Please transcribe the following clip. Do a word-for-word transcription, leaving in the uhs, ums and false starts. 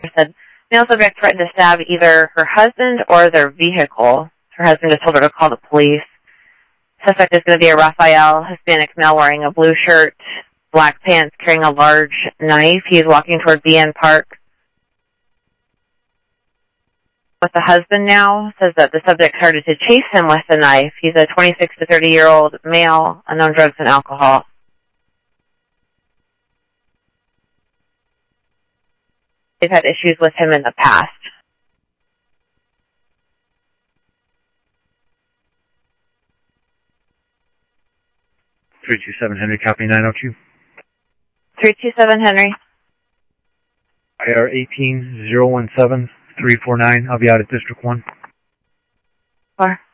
said, male subject threatened to stab either her husband or their vehicle. Her husband just told her to call the police. Suspect is going to be a Raphael, Hispanic male wearing a blue shirt, black pants, carrying a large knife. He is walking toward B N Park with the husband now. Says that the subject started to chase him with the knife. He's a twenty-six to thirty-year-old male, unknown drugs and alcohol. They've had issues with him in the past. three two seven Henry, copy nine oh two. three two seven Henry. I R eighteen zero one seven three four nine. I'll be out at District one. Four.